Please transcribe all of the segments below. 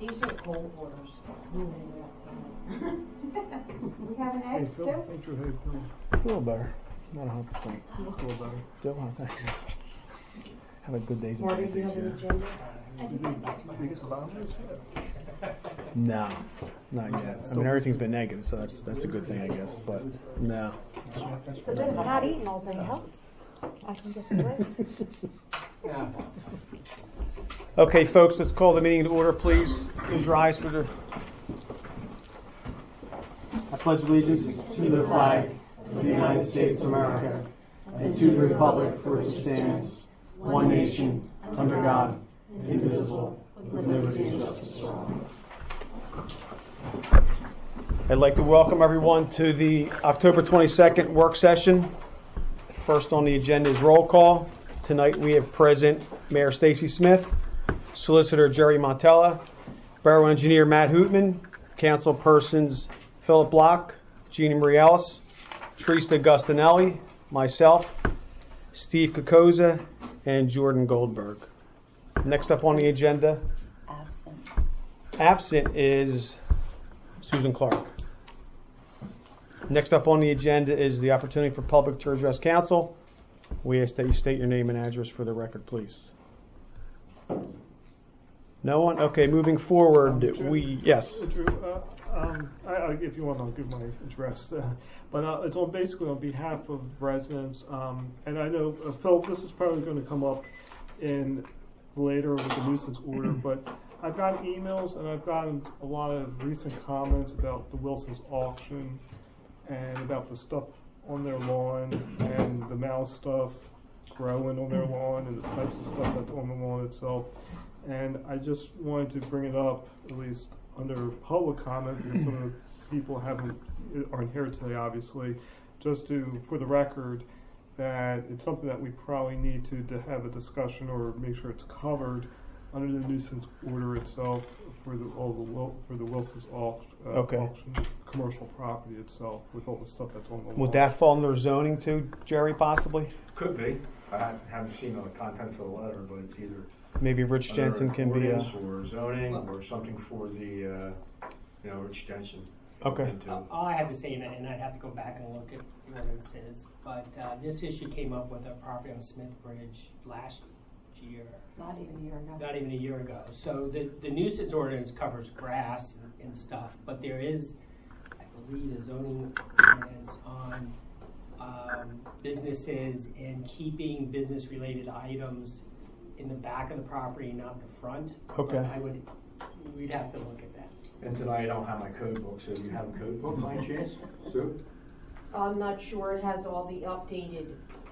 These are cold waters. We have an Hey, egg Phil. too? Thanks for hey, Phil. A little better. Not 100%. You look a little better. Still, thanks. Have a good day's Marty, do you have an agenda? Did you get the bombs? No, not yet. I mean, everything's been negative, so that's a good thing, I guess. But no. It's a bit of a not eating all day helps. I can get the weight. Okay, folks, let's call the meeting to order, please. Please rise for the. I pledge allegiance to the flag of the United States of America and to the republic for which it stands, one nation, under God, indivisible, with liberty and justice for all. I'd like to welcome everyone to the October 22nd work session. First on the agenda is roll call. Tonight we have present Mayor Stacy Smith, Solicitor Jerry Montella, Borough Engineer Matt Hootman, Council Persons Philip Block, Jeannie Marie Ellis, Teresa Gustinelli, myself, Steve Kokoza, and Jordan Goldberg. Next up on the agenda, absent is Susan Clark. Next up on the agenda is the opportunity for public to address council. We ask that you state your name and address for the record, please. No one? Okay, moving forward, yes. Drew, if you want, I'll give my address. But it's basically on behalf of residents. And I know, Phil, this is probably going to come up in later with the nuisance order, but I've gotten emails and I've gotten a lot of recent comments about the Wilson's auction and about the stuff on their lawn and the mouse stuff growing on their lawn and the types of stuff that's on the lawn itself. And I just wanted to bring it up, at least under public comment, because some of the people aren't here today, obviously, just for the record, that it's something that we probably need to have a discussion or make sure it's covered under the nuisance order itself for the Wilson's auction, commercial property itself, with all the stuff that's on the lawn. Would that fall under zoning too, Jerry, possibly? Could be. I haven't seen all the contents of the letter, but it's either maybe Rich Jensen can be or zoning or something for the Rich Jensen. Okay. All I have to say, and I'd have to go back and look at the ordinances, but this issue came up with a property on Smith Bridge last year. Not even a year ago. Not even a year ago. So the nuisance ordinance covers grass and stuff, but there is, I believe, a zoning ordinance on businesses and keeping business-related items in the back of the property, not the front. Okay. We'd have to look at that. And tonight I don't have my code book, so do you have a code book by chance, Sue? I'm not sure it has all the updated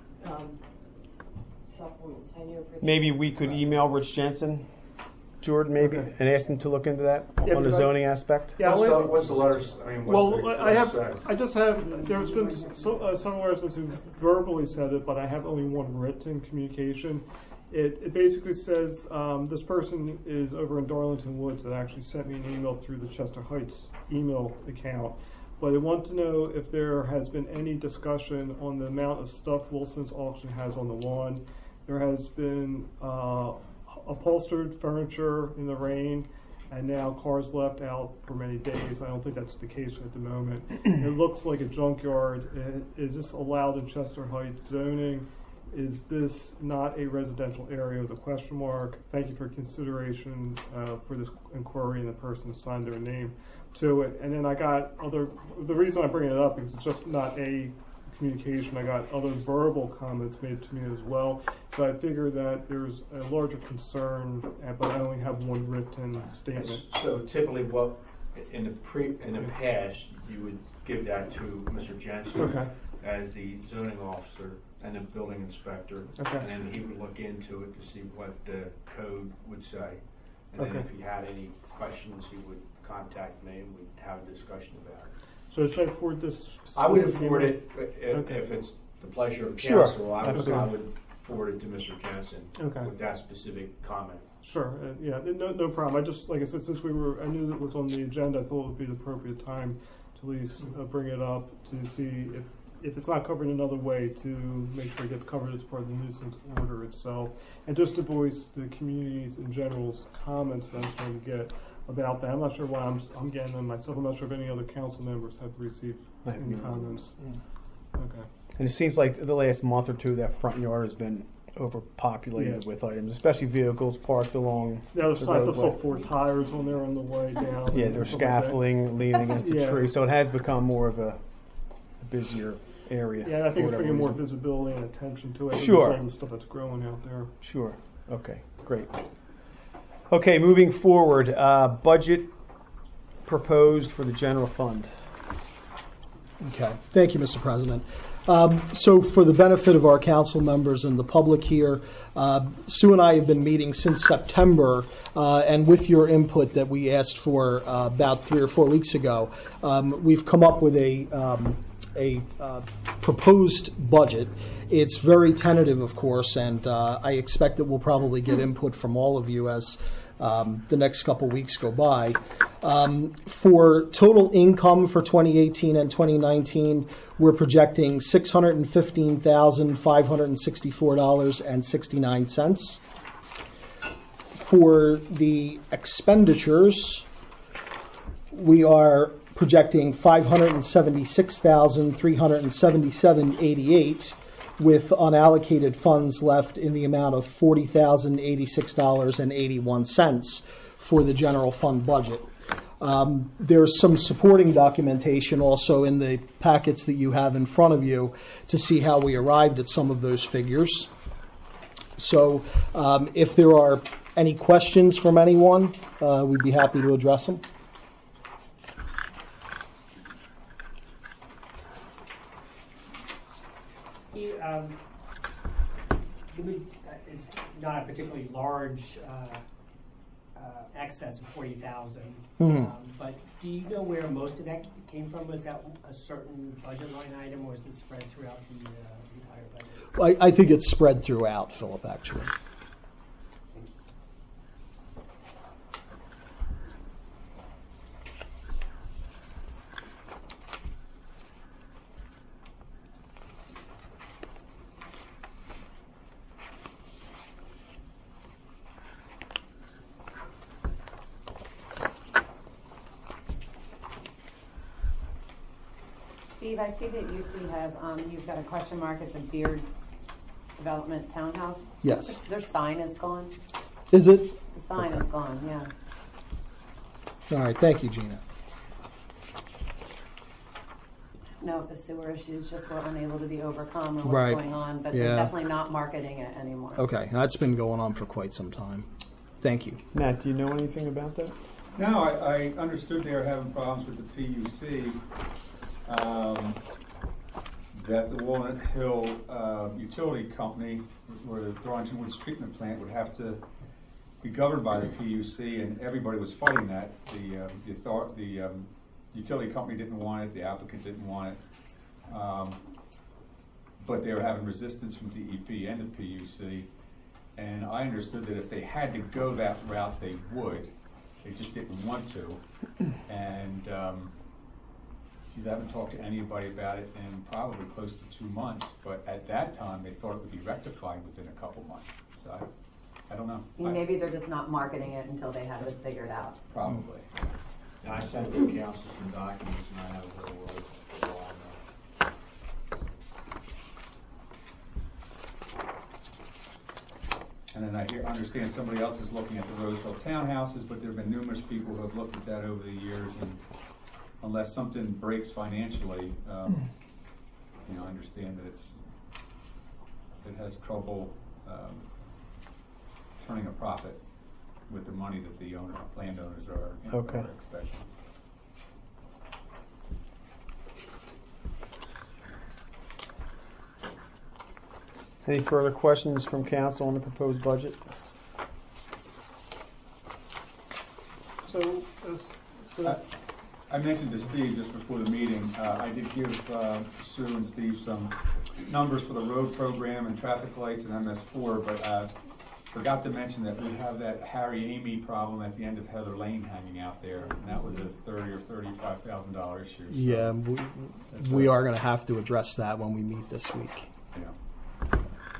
supplements. I know. Maybe we could email Rich Jensen, Jordan, maybe, and ask him to look into that on the zoning aspect. Yeah, what's the letters? I mean, there's been several residents who verbally said it, but I have only one written communication. It basically says this person is over in Darlington Woods that actually sent me an email through the Chester Heights email account. But I want to know if there has been any discussion on the amount of stuff Wilson's auction has on the lawn. There has been upholstered furniture in the rain, and now cars left out for many days. I don't think that's the case at the moment. It looks like a junkyard. Is this allowed in Chester Heights zoning? Is this not a residential area with a question mark? Thank you for consideration for this inquiry, and the person signed their name to it. And then I got the reason I'm bringing it up is it's just not a communication. I got other verbal comments made to me as well. So I figure that there's a larger concern, but I only have one written statement. So typically what, in the past, you would give that to Mr. Jensen as the zoning officer and the building inspector, and then he would look into it to see what the code would say. And then if he had any questions, he would contact me and we'd have a discussion about it. So should I forward this? I would forward it if it's the pleasure of council. Sure. I would forward it to Mr. Jensen with that specific comment. Sure. No problem. I just, like I said, since I knew that it was on the agenda, I thought it would be the appropriate time to at least bring it up to see if if it's not covered another way, to make sure it gets covered as part of the nuisance order itself. And just to voice the community's in general's comments that I'm starting to get about that. I'm not sure why I'm getting them myself. I'm not sure if any other council members have received any comments. Okay. And it seems like the last month or two, that front yard has been overpopulated with items, especially vehicles parked along The other side, there's still roadway. 4 tires on there on the way down. Yeah, there's scaffolding leaning against the Yeah. tree, so it has become more of a busier area. Yeah, and I think for it's whatever bringing more reason. visibility and attention to it. Sure. There's all the stuff that's growing out there. Sure. Okay, great. Okay, moving forward, budget proposed for the general fund. Okay. Thank you, Mr. President. So for the benefit of our council members and the public here, Sue and I have been meeting since September, and with your input that we asked for about 3 or 4 weeks ago, we've come up with a proposed budget. It's very tentative, of course, and I expect that we'll probably get input from all of you as the next couple weeks go by. For total income for 2018 and 2019, we're projecting $615,564.69. For the expenditures, we are projecting $576,377.88, with unallocated funds left in the amount of $40,086.81 for the general fund budget. There's some supporting documentation also in the packets that you have in front of you to see how we arrived at some of those figures. So if there are any questions from anyone, we'd be happy to address them. Steve, it's not a particularly large excess of 40,000, but do you know where most of that came from? Was that a certain budget line item, or is it spread throughout the entire budget? I think it's spread throughout, Philip, actually. Steve, I see that you have, you've got a question mark at the Beard Development Townhouse. Yes. Their sign is gone. Is it? The sign is gone, yeah. All right, thank you, Gina. Know if the sewer issues just were unable to be overcome or what's Right. going on, but Yeah. they're definitely not marketing it anymore. Okay, that's been going on for quite some time. Thank you. Matt, do you know anything about that? No, I understood they were having problems with the PUC, that the Walnut Hill utility company, where the Darlington Woods treatment plant would have to be governed by the PUC, and everybody was fighting that. The utility company didn't want it, the applicant didn't want it, but they were having resistance from DEP and the PUC, and I understood that if they had to go that route, they would. They just didn't want to, and geez, I haven't talked to anybody about it in probably close to 2 months, but at that time, they thought it would be rectified within a couple months, so I don't know. Maybe they're just not marketing it until they have this figured out. Probably. And I sent the council some documents, and I have a little word on that. And then I understand somebody else is looking at the Roseville townhouses, but there have been numerous people who have looked at that over the years, and unless something breaks financially, I understand that it has trouble turning a profit with the money that the landowners are expecting. Any further questions from council on the proposed budget? So I mentioned to Steve just before the meeting, I did give Sue and Steve some numbers for the road program and traffic lights and MS4, but forgot to mention that we have that Harry Amy problem at the end of Heather Lane hanging out there, and that was a $30,000 or $35,000 issue. So Yeah, that's we a- are going to have to address that when we meet this week. Yeah.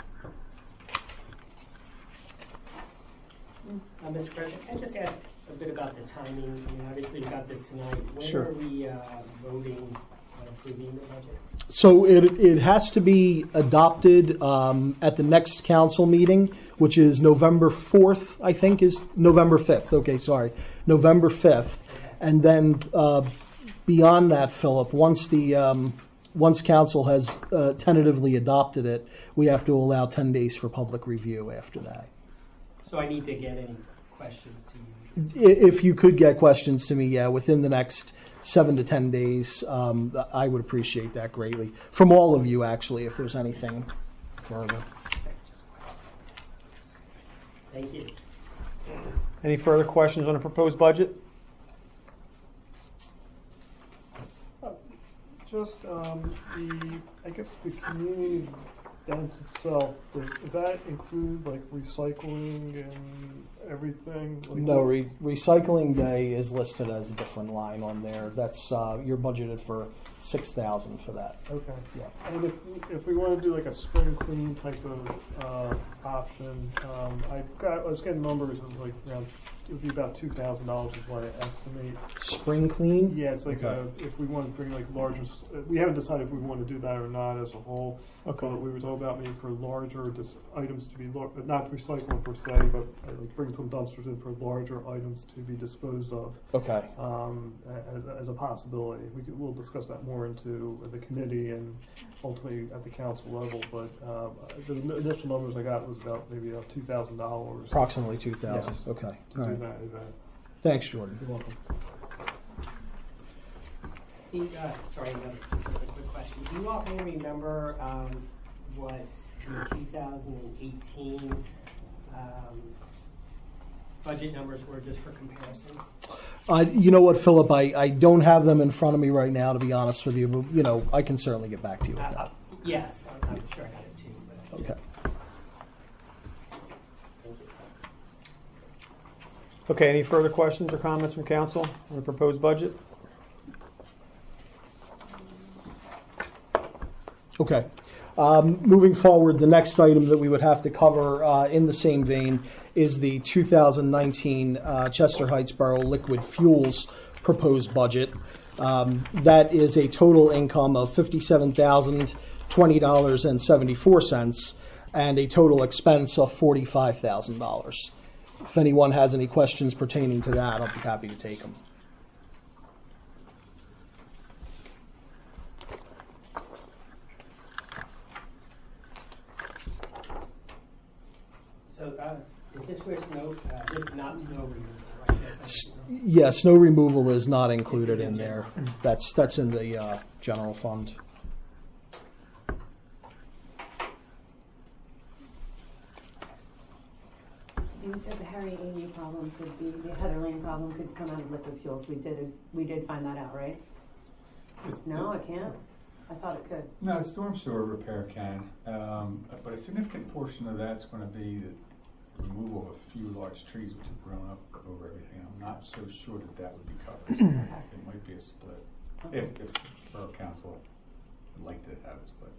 Mr. President, can I just ask a bit about the timing? I mean, obviously, you got this tonight. When Sure. are we voting on approving the budget? So it has to be adopted at the next council meeting, which is November 4th, I think, is November 5th. Okay, sorry. November 5th. And then beyond that, Philip, once council has tentatively adopted it, we have to allow 10 days for public review after that. So I need to get any questions to you? If you could get questions to me, yeah, within the next 7 to 10 days, I would appreciate that greatly. From all of you, actually, if there's anything further. Thank you. Any further questions on the proposed budget? Just I guess the community event itself, does that include like recycling and everything? Like No, recycling day is listed as a different line on there. That's you're budgeted for $6,000 for that. Okay. Yeah. And if we want to do like a spring clean type of option, I was getting numbers of like around, it would be about $2,000 is what I estimate. Spring clean? Yeah, it's like Okay. if we want to bring like larger, we haven't decided if we want to do that or not as a whole. Okay. But we were talking about maybe for larger items to be, not recycling per se, but like bring some dumpsters in for larger items to be disposed of. Okay. As a possibility. We'll discuss that more into the committee and ultimately at the council level, but the initial numbers I got was about maybe $2,000. Approximately 2,000. Yes, Okay. to All do right. that event. Thanks, Jordan. You're welcome. Steve, sorry, just a quick question. Do you often remember what the 2018 budget numbers were, just for comparison? You know what, Philip? I don't have them in front of me right now, to be honest with you. But, you know, I can certainly get back to you with that. Yes, I'm sure I got it too. But Okay. Thank you. Okay, any further questions or comments from council on the proposed budget? Okay. Moving forward, the next item that we would have to cover in the same vein is the 2019 Chester Heights Borough Liquid Fuels proposed budget. That is a total income of $57,020.74 and a total expense of $45,000. If anyone has any questions pertaining to that, I'll be happy to take them. So is this where snow, this is not snow removal, right? That's not snow. Yeah, snow removal is not included in there. That's in the general fund. You said the Harry Amy problem could be, the Heather Lane problem could come out of liquid fuels. We did find that out, right? No, it can't? I thought it could. No, the storm sewer repair can, but a significant portion of that's going to be the removal of a few large trees which have grown up over everything. I'm not so sure that would be covered. It might be a split, if Borough Council would like to have it split.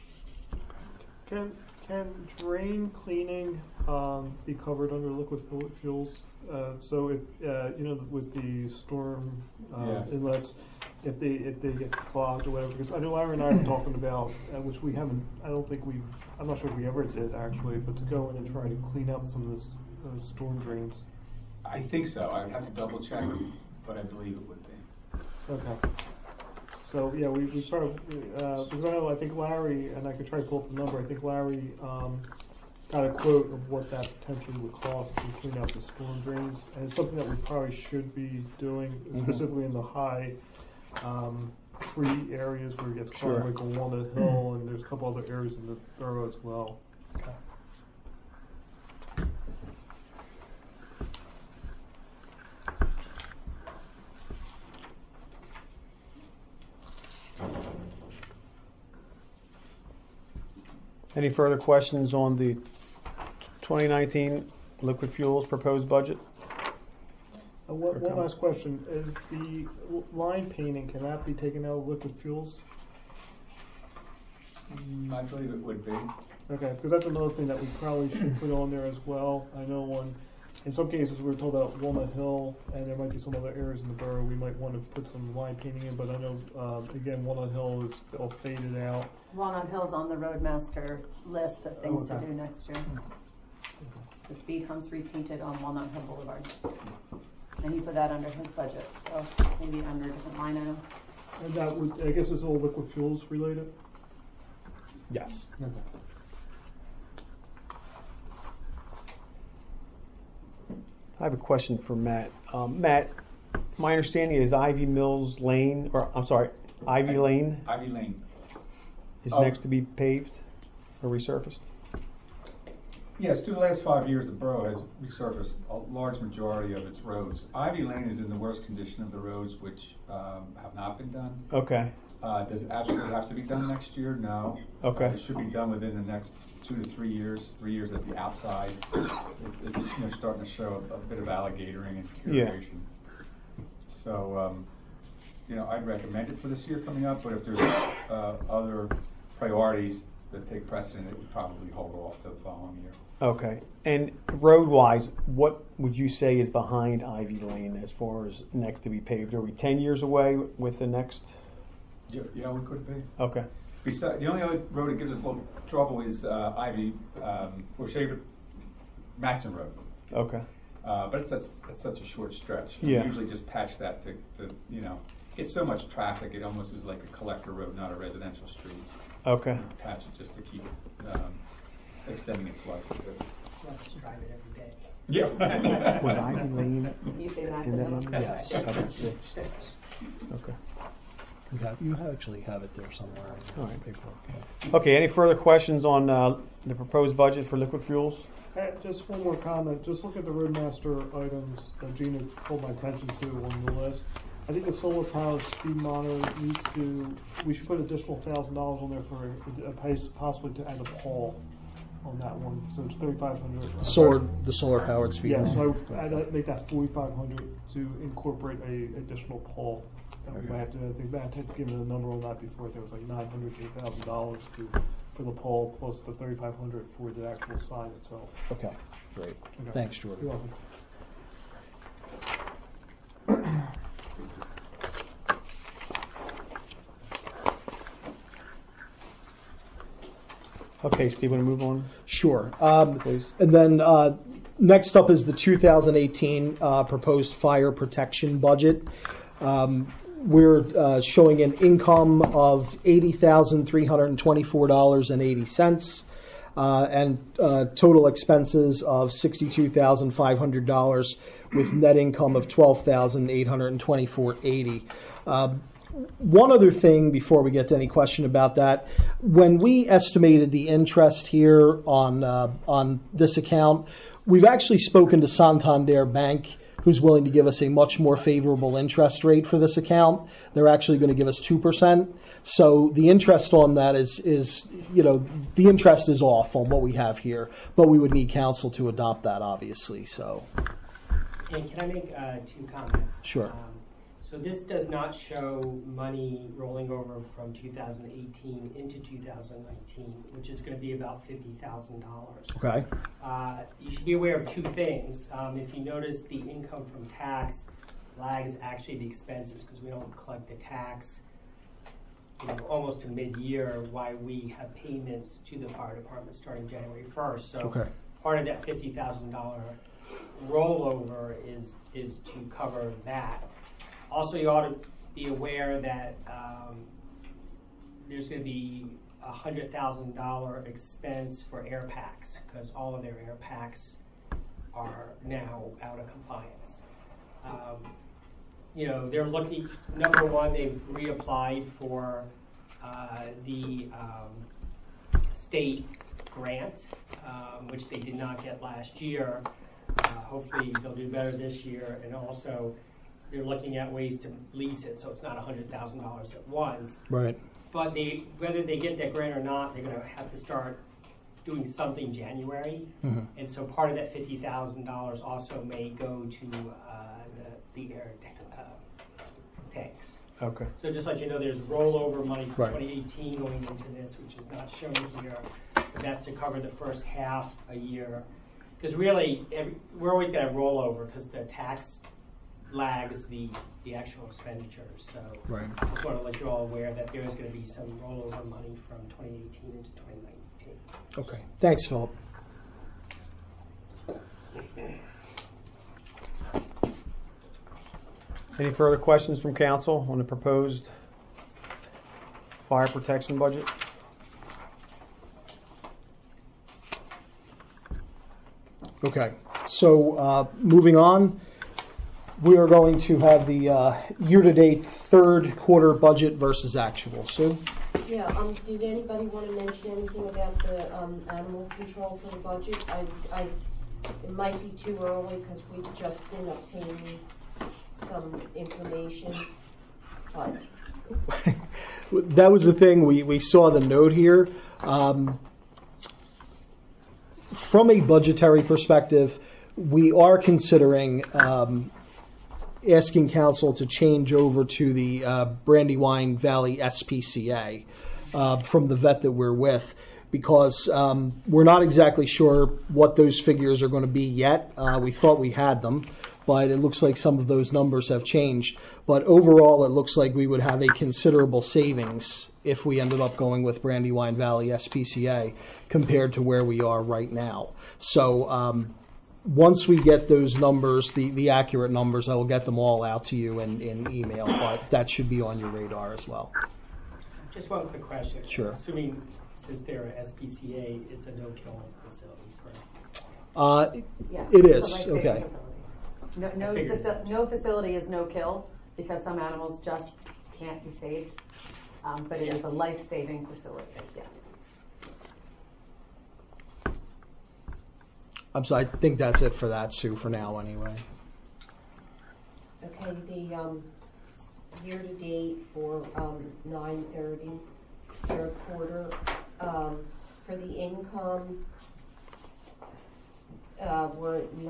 Can drain cleaning be covered under liquid fuels? So if with the storm Yes. inlets, if they get clogged or whatever, because I know Larry and I were talking about, which we haven't. I'm not sure if we ever did actually, but to go in and try to clean out some of this storm drains. I think so. I would have to double check, but I believe it would be. Okay. So yeah, we started because I think Larry, and I could try to pull up the number. I think Larry got a quote of what that potentially would cost to clean out the storm drains, and it's something that we probably should be doing, specifically in the high tree areas where it gets caught, like on Walnut Hill, and there's a couple other areas in the borough as well. Okay. Any further questions on the 2019 liquid fuels proposed budget. One last question, is the line painting, can that be taken out of liquid fuels? I believe it would be. Okay, because that's another thing that we probably should put on there as well. I know in some cases, we were told about Walnut Hill, and there might be some other areas in the borough we might want to put some line painting in, but I know, again, Walnut Hill is all faded out. Walnut Hill's on the Roadmaster list of things to do next year. The speed humps repainted on Walnut Hill Boulevard. And he put that under his budget, so maybe under a different line item. And that would, I guess it's all liquid fuels related? Yes. Okay. I have a question for Matt. Matt, my understanding is Ivy Lane Ivy Lane. is next to be paved or resurfaced. Yes, through the last 5 years, the borough has resurfaced a large majority of its roads. Ivy Lane is in the worst condition of the roads, which have not been done. Okay. Does it absolutely have to be done next year? No. Okay. It should be done within the next 2 to 3 years. 3 years at the outside. It's starting to show a bit of alligatoring and deterioration. Yeah. So, I'd recommend it for this year coming up. But if there's other priorities that take precedent, it would probably hold off to the following year. Okay. And road-wise, what would you say is behind Ivy Lane as far as next to be paved? Are we 10 years away with the next? Yeah, we could be. Okay. Besides, the only other road that gives us a little trouble is Matson Road. Okay. But it's such a short stretch. Yeah. We usually just patch that to get so much traffic, it almost is like a collector road, not a residential street. Okay. Patch it just to keep extending its life a bit. Well, just drive it every day. Yeah. Was Ivy Lane You say that's in that a number? Yes. Okay. You actually have it there somewhere. All right. Okay, any further questions on the proposed budget for liquid fuels? Just one more comment. Just look at the Roadmaster items that Gina called my attention to on the list. I think the solar powered speed monitor we should put additional $1,000 on there for possibly to add a pole on that one. So it's $3,500. The solar powered speed. Yeah, so I'd make that $4,500 to incorporate a additional pole. We might have to, I think Matt had given a number on that before. There was like $900 to $1,000 for the pole plus the $3,500 for the actual sign itself. Okay, great. Okay. Thanks, Jordan. You're welcome. Okay, Steve, want to move on? Sure. Please. And then next up is the 2018 proposed fire protection budget. We're showing an income of $80,324.80 and total expenses of $62,500 with net income of $12,824.80. One other thing before we get to any question about that, when we estimated the interest here on this account, we've actually spoken to Santander Bank, who's willing to give us a much more favorable interest rate for this account. They're actually going to give us 2%. So the interest on that is the interest is off on what we have here, but we would need council to adopt that, obviously. So. And can I make 2 comments? Sure. So this does not show money rolling over from 2018 into 2019, which is going to be about $50,000. Okay. You should be aware of 2 things. If you notice, the income from tax lags actually the expenses because we don't collect the tax almost to mid-year, why we have payments to the fire department starting January 1st. So part of that $50,000 rollover is to cover that. Also, you ought to be aware that there's going to be a $100,000 expense for air packs because all of their air packs are now out of compliance. They're looking, number one, they've reapplied for the state grant, which they did not get last year. Hopefully they'll do better this year, and also they're looking at ways to lease it so it's not $100,000 at once. Right. But whether they get that grant or not, they're going to have to start doing something January, Mhm. and so part of that $50,000 also may go to the air tanks. Okay. So just let you know, there's rollover money from Right. 2018 going into this, which is not shown here. But that's to cover the first half a year. Because really, we're always going to have rollover because the tax lags the actual expenditures. So Right. I just want to let you all aware that there is going to be some rollover money from 2018 into 2019. Okay. Thanks, Philip. Any further questions from council on the proposed fire protection budget? Okay. So moving on, we are going to have the year-to-date third quarter budget versus actual. Sue? Yeah, did anybody want to mention anything about the animal control for the budget? It might be too early because we've just been obtaining some information, but That was the thing. We saw the note here. From a budgetary perspective, we are considering asking council to change over to the Brandywine Valley SPCA from the vet that we're with, because we're not exactly sure what those figures are going to be yet. We thought we had them, but it looks like some of those numbers have changed. But overall, it looks like we would have a considerable savings if we ended up going with Brandywine Valley SPCA compared to where we are right now. So once we get those numbers, the accurate numbers, I will get them all out to you in email, but that should be on your radar as well. Just one quick question. Sure. Assuming since they're a SPCA, it's a no-kill facility, correct? Yeah, It it's a is, life-saving okay. facility. No facility is no kill because some animals just can't be saved, but it is a life-saving facility, yes. So I think that's it for that, Sue, for now anyway. okay, the year-to-date for 9/30, third quarter, for the income, we're at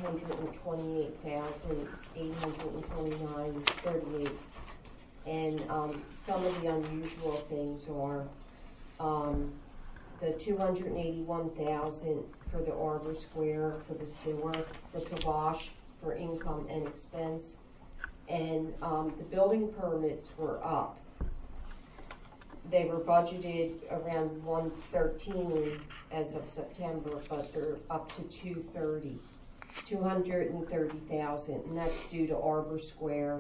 $928,829.38, and some of the unusual things are the $281,000 for the Arbor Square for the sewer, that's a wash for income and expense, and the building permits were up. They were budgeted around 113 as of September, but they're up to 230,000, and that's due to Arbor Square.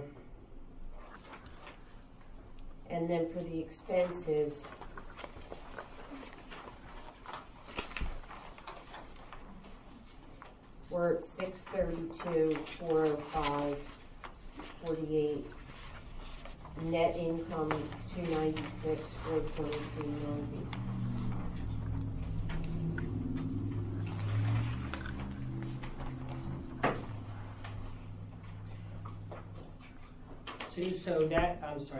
And then for the expenses, we're at 632, 405, 48. Net income 296, 423.90. So that, I'm sorry,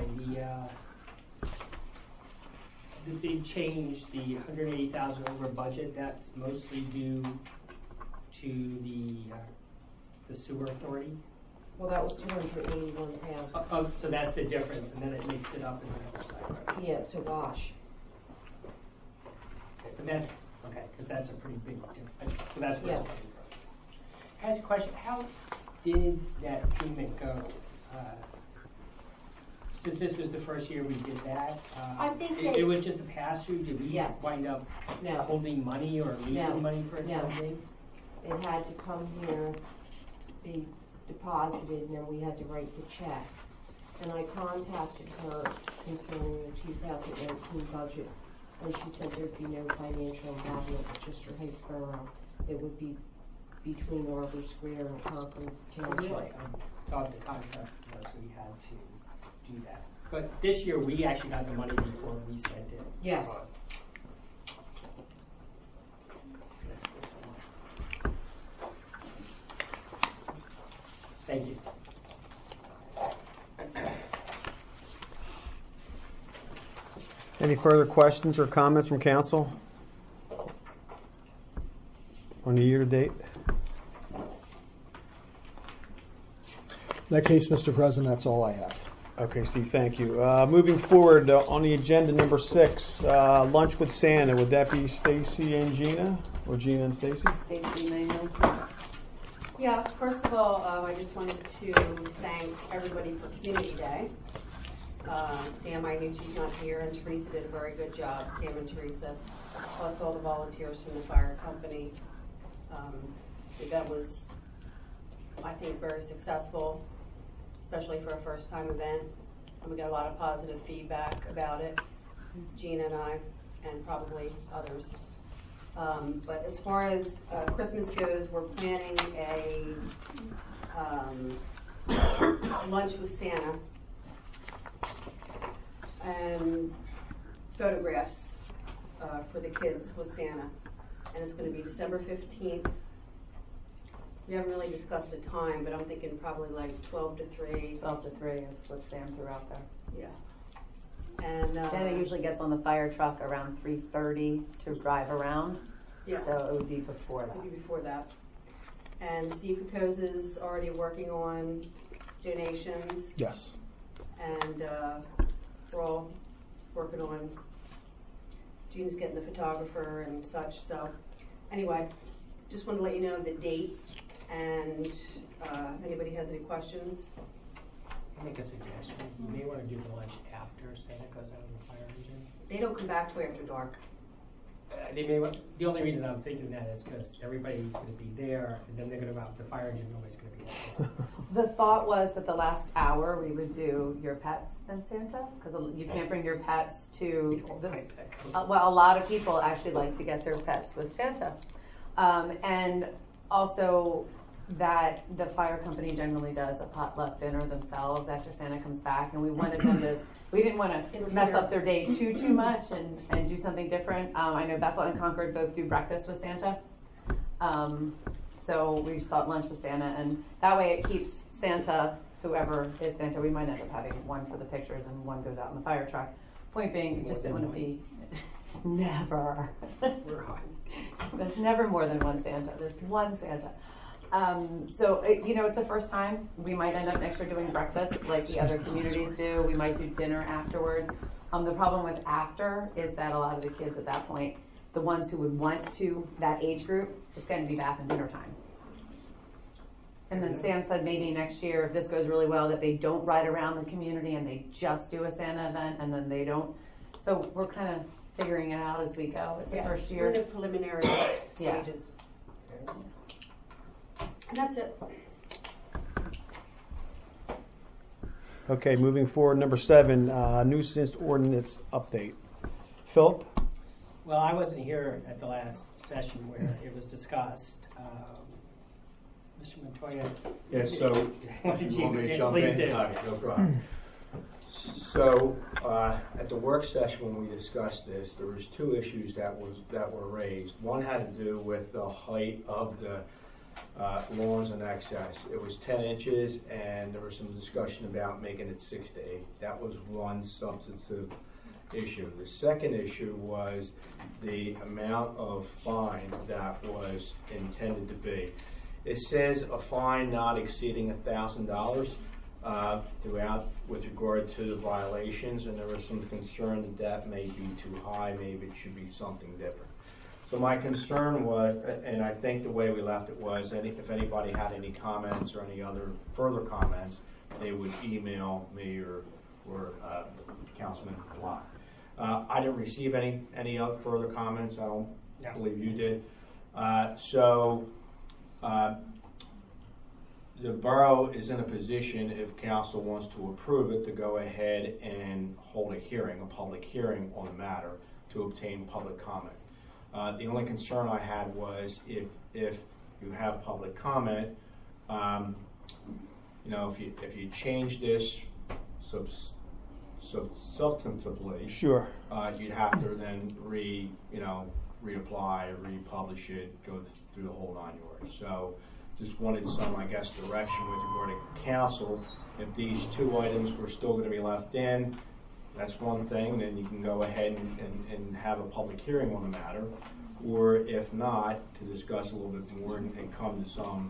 the big change, the 180,000 over budget, that's mostly due to the sewer authority? Well, that was 281,000. So that's the difference, and then it makes it up in the other side, right? Yeah, it's a wash. But then, okay, because that's a pretty big difference. So that's where it's Yeah. coming from. Can I ask a question? How did that payment go? Since this was the first year we did that, I think it was just a pass-through. Did we Yes. wind up No. holding money or losing No. money for it? No. It had to come here, be deposited, and then we had to write the check. And I contacted her concerning the 2019 budget, and she said there'd be no financial involvement with Chester Heights Borough. It would be between Arbor Square and Concord Township. Really? I thought the contract was we had to do that. But this year, we actually got the money before we sent it. Yes. Thank you. Any further questions or comments from council? on the year-to-date? In that case, Mr. President, that's all I have. Okay, Steve, thank you. Moving forward, on the agenda, number 6, lunch with Santa. Would that be Stacy and Gina, or Gina and Stacy? Stacy Manuel. Yeah, first of all, I just wanted to thank everybody for Community Day. Sam, I knew she's not here, and Teresa did a very good job, Sam and Teresa, plus all the volunteers from the fire company. The event was, I think, very successful, especially for a first-time event. And we got a lot of positive feedback about it, Gina and I, and probably others. But as far as Christmas goes, we're planning a lunch with Santa and photographs for the kids with Santa. And it's going to be December 15th. We haven't really discussed a time, but I'm thinking probably like 12 to 3. 12 to 3 is what Sam threw out there. Yeah. And Santa usually gets on the fire truck around 3:30 to drive around. Yeah. So it would be before that. Maybe before that. And Steve Kokoza's already working on donations. Yes. And we're all working on, Gene's getting the photographer and such. So anyway, just wanted to let you know the date, and if anybody has any questions. I'll make a suggestion. You may want to do the lunch after Santa goes out on the fire engine. They don't come back till after dark. The only reason I'm thinking that is because everybody's going to be there, and then they're going to go out to the fire engine. Nobody's going to be there. The thought was that the last hour we would do your pets and Santa, because you can't bring your pets to this. Well, a lot of people actually like to get their pets with Santa. And also that the fire company generally does a potluck dinner themselves after Santa comes back, and we wanted them to, we didn't want to mess up their day too much and do something different. I know Bethel and Concord both do breakfast with Santa. So we just thought lunch with Santa, and that way it keeps Santa, whoever is Santa, we might end up having one for the pictures and one goes out in the fire truck. Point being, it just didn't want to be, never. There's never more than one Santa. There's one Santa. So, it's the first time. We might end up next year doing breakfast like the other communities do. We might do dinner afterwards. The problem with after is that a lot of the kids at that point, the ones who would want to, that age group, it's going to be bath and dinner time. And then Sam said maybe next year, if this goes really well, that they don't ride around the community and they just do a Santa event, and then they don't. So we're kind of figuring it out as we go. It's the first year. We're in the preliminary stages. And that's it. Okay, moving forward, number 7, nuisance ordinance update. Philip? Well, I wasn't here at the last session where it was discussed. Mr. Montoya. Yeah, so if you want me to jump in, no problem. So at the work session when we discussed this, there was 2 issues that were raised. One had to do with the height of the lawns in excess. It was 10 inches, and there was some discussion about making it 6 to 8. That was one substantive issue. The second issue was the amount of fine that was intended to be. It says a fine not exceeding $1,000 throughout with regard to the violations, and there was some concern that may be too high, maybe it should be something different. So my concern was, and I think the way we left it was, if anybody had any comments or any other further comments, they would email me or Councilman Block. I didn't receive any other further comments. I don't believe you did. The borough is in a position, if council wants to approve it, to go ahead and hold a public hearing on the matter to obtain public comment. The only concern I had was if you have public comment, if you change this substantively, sure, you'd have to then reapply, republish it, go through the whole 9 yards. So just wanted some, direction with regard to council. If these 2 items were still going to be left in, that's one thing, then you can go ahead and have a public hearing on the matter. or if not, to discuss a little bit more and come to some,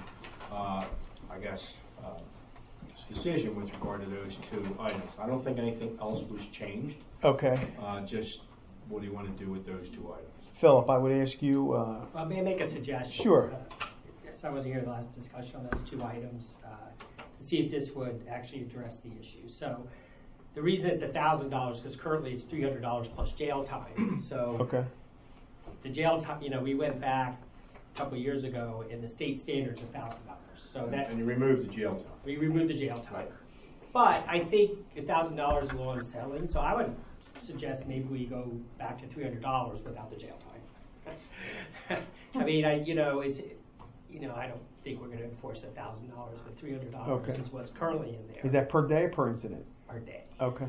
decision with regard to those two items. I don't think anything else was changed. Okay. Just what do you want to do with those two items? Philip, I would ask you. May I make a suggestion? Sure. So I wasn't here the last discussion on those two items to see if this would actually address the issue. So the reason it's $1,000 because currently it's $300 plus jail time. So Okay. the jail time, we went back a couple of years ago, and the state standard's $1,000. So that And you removed the jail time. we removed the jail time. But I think $1,000 is a little unsettling, so I would suggest maybe we go back to $300 without the jail time. I mean, I don't think we're going to enforce $1,000 with $300 Okay. is what's currently in there Is that per day or per incident? per day. Okay.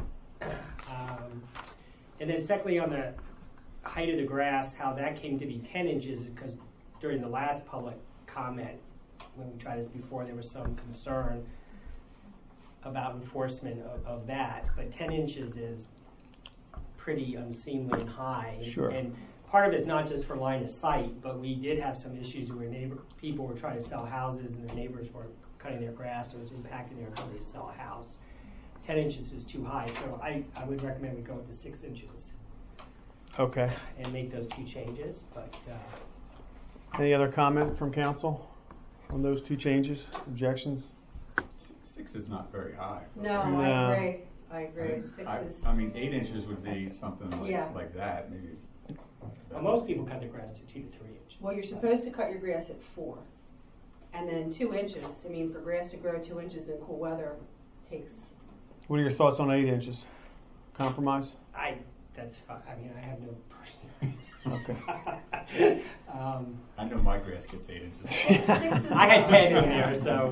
And then secondly, on the height of the grass, how that came to be 10 inches, because during the last public comment, when we tried this before, there was some concern about enforcement of that. But 10 inches is pretty unseemly and high. Sure. And part of it's not just for line of sight, but we did have some issues where people were trying to sell houses and their neighbors were cutting their grass. It was impacting their ability to sell a house. 10 inches is too high, so I would recommend we go with the 6 inches Okay. and make those two changes. But Any other comment from council on those two changes? Objections? 6 is not very high. No, No. I agree. 6 is. I mean, 8 inches would be something Yeah. like that, maybe. most people cut their grass to 2 to 3 inches. Well, you're supposed to cut your grass at 4. And then 2 inches. I mean, for grass to grow 2 inches in cool weather takes. What are your thoughts on 8 inches? Compromise? That's fine. I mean, I have no personal. Okay. I know my grass gets 8 inches. 6 is. I had 10 in there, so.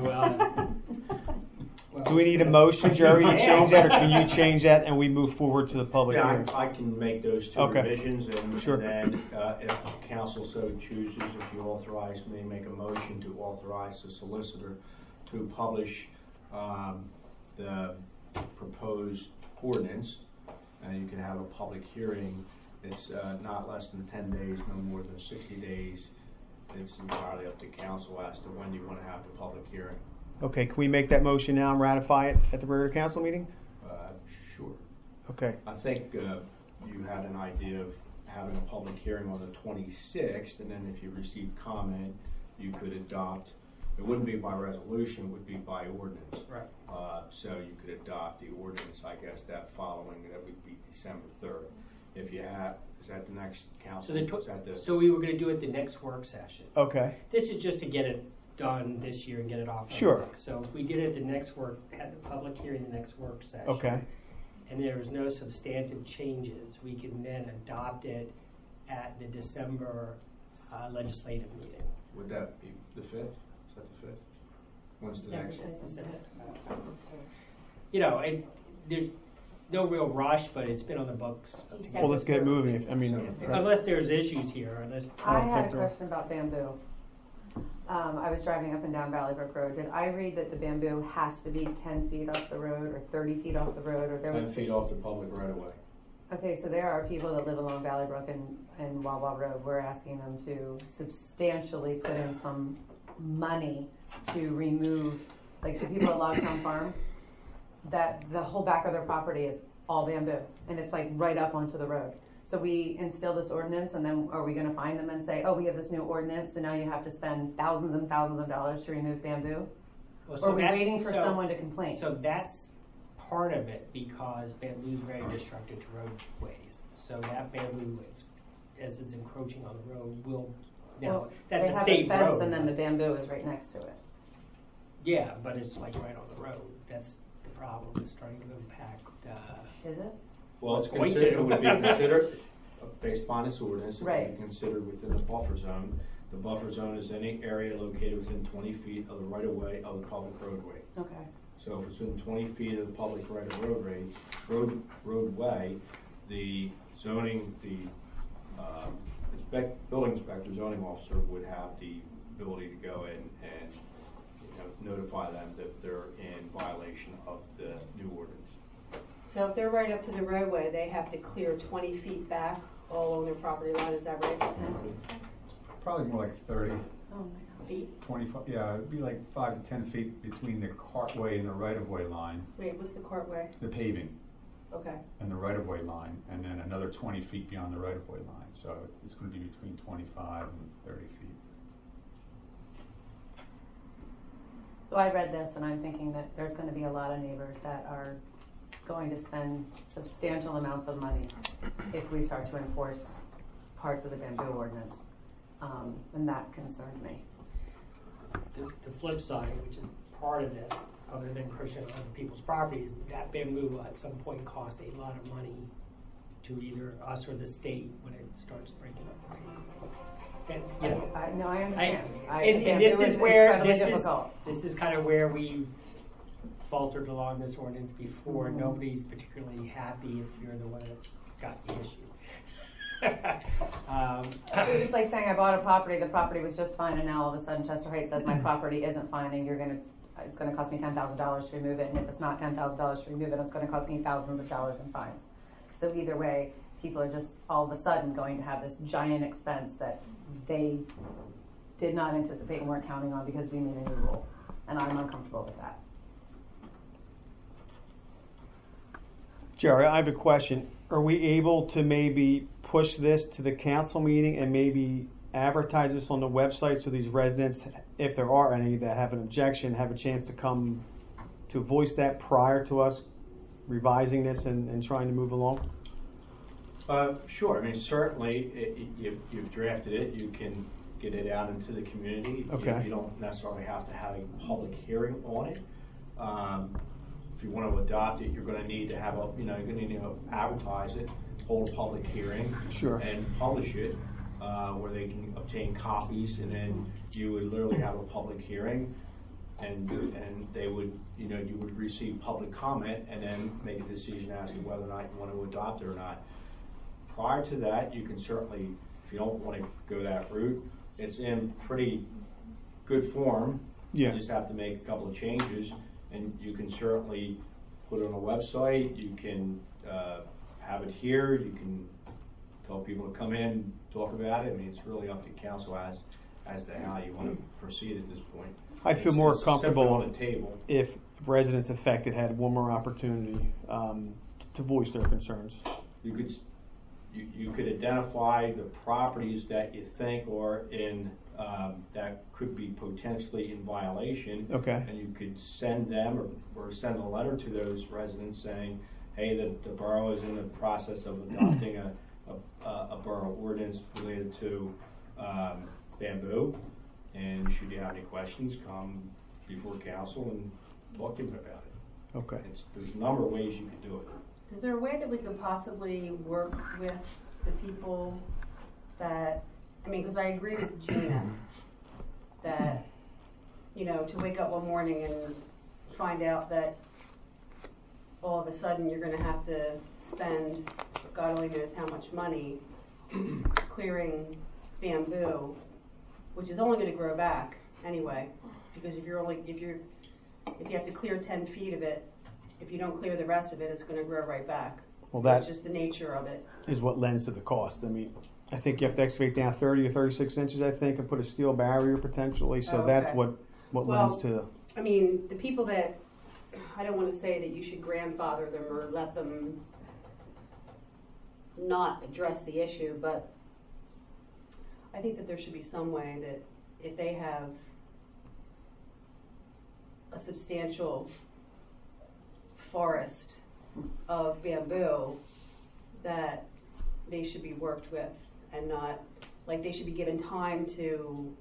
Do we need a motion, Jerry, to change that, or can you change that and we move forward to the public Yeah, hearing? I can make those two Okay. revisions, and Sure. then if council so chooses, if you authorize me, make a motion to authorize the solicitor to publish the proposed ordinance, and you can have a public hearing. It's not less than 10 days, no more than 60 days. It's entirely up to council as to when you want to have the public hearing. Okay, can we make that motion now and ratify it at the regular council meeting? Sure. Okay. I think you had an idea of having a public hearing on the 26th, and then if you receive comment, you could adopt. It wouldn't be by resolution; it would be by ordinance. Right. So you could adopt the ordinance, I guess, that following. That would be December 3rd. If you have, is that the next council? So we were going to do it the next work session. Okay. This is just to get it done this year and get it off. Sure. The books. So if we did it the next had the public hearing the next work session. Okay. And there was no substantive changes, we can then adopt it at the December legislative meeting. Would that be the 5th? Is that the 5th? When's the next? There's no real rush, but it's been on the books. Well, let's get it moving. Unless there's issues here. I had a question about bamboo. I was driving up and down Valley Brook Road. Did I read that the bamboo has to be 10 feet off the road or 30 feet off the road? Or 10 feet off the public right of way. Okay, so there are people that live along Valley Brook and Wawa Road. We're asking them to substantially put in some money to remove, like the people at Logtown Farm, that the whole back of their property is all bamboo, and it's like right up onto the road. So we instill this ordinance, and then are we going to find them and say, oh, we have this new ordinance, so now you have to spend thousands and thousands of dollars to remove bamboo? Or are we waiting for someone to complain? So that's part of it, because bamboo is very destructive to roadways. So that bamboo, as it's encroaching on the road, will, now, that's a state they have a fence, road. and then the bamboo is right next to it. Yeah, but it's like right on the road. That's the problem, it's starting to impact. Is it? Well, it's Going considered, to. it would be considered, based upon this ordinance, it Right. would be considered within the buffer zone. The buffer zone is any area located within 20 feet of the right-of-way of the public roadway. Okay. So if it's within 20 feet of the public right-of-way, roadway, the zoning, building inspector, zoning officer would have the ability to go in and notify them that they're in violation of the new ordinance. So if they're right up to the roadway, they have to clear 20 feet back all on their property line, is that right? Probably more like 30, Oh my God. Feet? 25, yeah, it'd be like 5 to 10 feet between the cartway and the right-of-way line, Wait, what's the cartway? the paving Okay. and the right-of-way line, and then another 20 feet beyond the right-of-way line. So it's going to be between 25 and 30 feet. So I read this and I'm thinking that there's going to be a lot of neighbors that are going to spend substantial amounts of money if we start to enforce parts of the bamboo ordinance. And that concerned me. The flip side, which is part of this, other than pushing on people's properties, that bamboo will at some point cost a lot of money to either us or the state when it starts breaking up. And, you know, I understand. and this is where incredibly this difficult. is kind of where we've faltered along this ordinance before. Nobody's particularly happy if you're the one that's got the issue. It's like saying I bought a property, the property was just fine, and now all of a sudden Chester Heights says my property isn't fine, and it's going to cost me $10,000 to remove it, and if it's not $10,000 to remove it, it's going to cost me thousands of dollars in fines. So either way, people are just all of a sudden going to have this giant expense that they did not anticipate and weren't counting on because we made a new rule, and I'm uncomfortable with that. Jerry, I have a question. Are we able to maybe push this to the council meeting and maybe advertise this on the website so these residents, if there are any that have an objection, have a chance to come to voice that prior to us revising this and trying to move along? Sure. I mean, certainly, you've drafted it. You can get it out into the community. Okay. You don't necessarily have to have a public hearing on it. If you want to adopt it, you're going to need to have you're going to need to advertise it, hold a public hearing, Sure. and publish it, where they can obtain copies, and then you would literally have a public hearing, and they would, you would receive public comment, and then make a decision as to whether or not you want to adopt it or not. Prior to that, you can certainly, if you don't want to go that route, it's in pretty good form. Yeah. You just have to make a couple of changes, and you can certainly put it on a website. You can have it here. You can tell people to come in, talk about it. I mean, it's really up to council as to how you want to proceed at this point. I'd feel It's more simply comfortable on the table. if residents affected had one more opportunity to voice their concerns. You could identify the properties that you think are in that could be potentially in violation. Okay. And you could send them or send a letter to those residents saying, hey, the borough is in the process of adopting a borough ordinance related to bamboo, and should you have any questions, come before council and talk to them about it. Okay. There's a number of ways you could do it. Is there a way that we could possibly work with the people that, because I agree with Gina, that, to wake up one morning and find out that all of a sudden you're going to have to spend God only knows how much money clearing bamboo, which is only going to grow back anyway, because if you have to clear 10 feet of it, if you don't clear the rest of it, it's going to grow right back. Well, that It's just the nature of it. is what lends to the cost. I mean, I think you have to excavate down 30 or 36 inches, I think, and put a steel barrier potentially. So Oh, that's okay. what Well, lends to. The people that, I don't want to say that you should grandfather them or let them not address the issue, but I think that there should be some way that if they have a substantial forest of bamboo, that they should be worked with and not, like, they should be given time to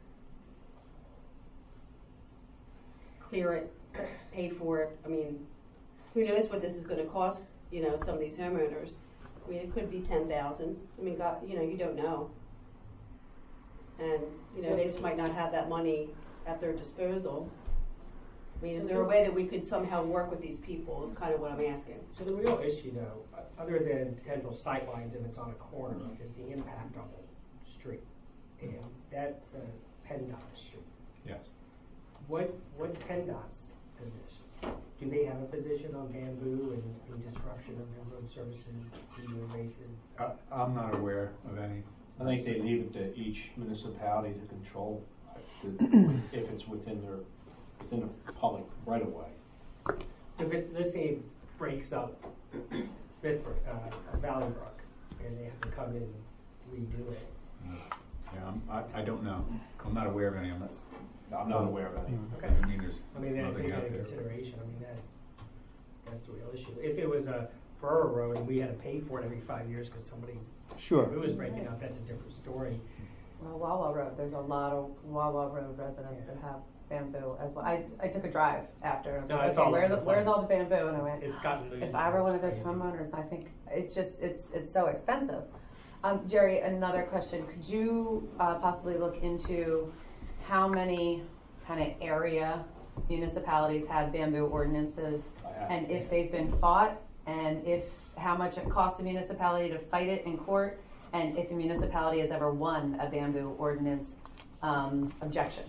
clear it, pay for it. Who knows what this is going to cost, some of these homeowners. It could be $10,000. God, you don't know. And, they just might not have that money at their disposal. Is there a way that we could somehow work with these people is kind of what I'm asking. So the real issue, though, other than potential sight lines if it's on a corner, is the impact on the street. And that's PennDOT street. Yes. What's PennDOT's position? do they have a position on bamboo and disruption of their road services, being invasive? I'm not aware of any. I think they leave it to each municipality to control if it's within the public right of way. If it, let's say it breaks up Smithbrook, Valley Brook, and they have to come in and redo it. Yeah, I don't know. I'm not aware of any. I'm not aware of any. Okay. I mean, there's I mean, that nothing take out into there. consideration. I mean, that's the real issue. If it was a borough road and we had to pay for it every 5 years because somebody's Sure. bamboo is breaking up, that's a different story. Well, Wawa Road, there's a lot of Wawa Road residents that have bamboo as well. I took a drive after. I was No, like, it's okay, all over the where's all the place. bamboo? And I went, It's gotten loose. if I were one of those It's crazy. homeowners, I think it's so expensive. Jerry, another question. Could you possibly look into how many kind of area municipalities have bamboo ordinances, and if they've been fought, and how much it costs a municipality to fight it in court, and if a municipality has ever won a bamboo ordinance objection?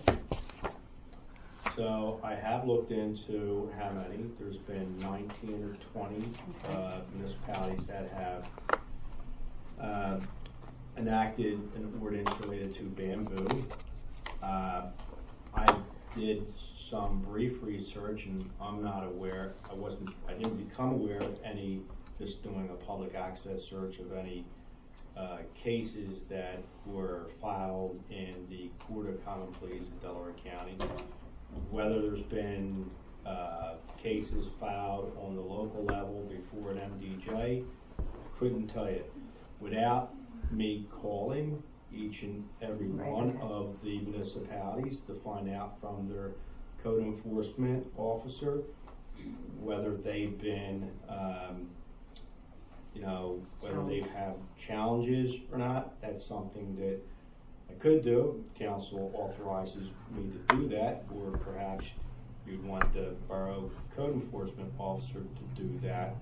So I have looked into how many. There's been 19 or 20 municipalities that have enacted an ordinance related to bamboo. I did some brief research, and I'm not aware. I didn't become aware of any. Just doing a public access search of any cases that were filed in the Court of Common Pleas in Delaware County. Whether there's been cases filed on the local level before an MDJ, couldn't tell you. Without me calling each and every one of the municipalities to find out from their code enforcement officer whether they've been, whether they've had challenges or not, that's something that I could do. Council authorizes me to do that, or perhaps you'd want the borough code enforcement officer to do that